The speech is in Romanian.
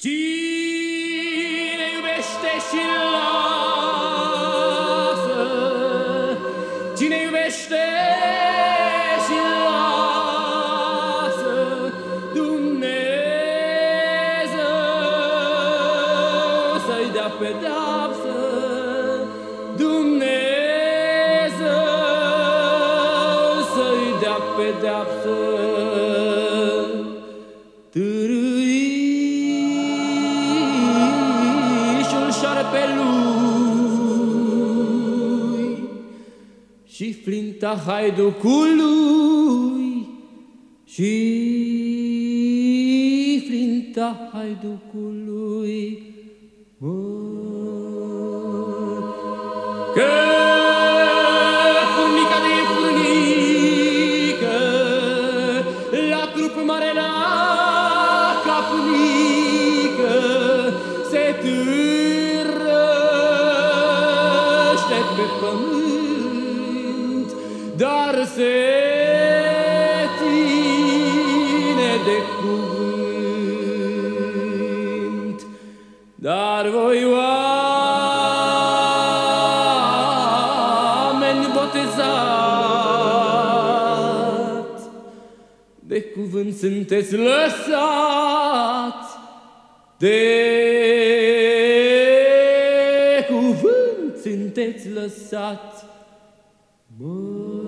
Cine iubește și lasă, cine iubește și lasă, Dumnezeu să-i dea pedeapsă, Dumnezeu să-i dea pedeapsă. Târâișul șarpelui și flinta haiducului, și flinta haiducului, că furnica de furnică la trup mare la capnică se târăște pe pământ, dar se ține de cuvânt. Dar voi oameni botezați, de cuvânt sunteți lăsați, de cuvânt sunteți lăsați.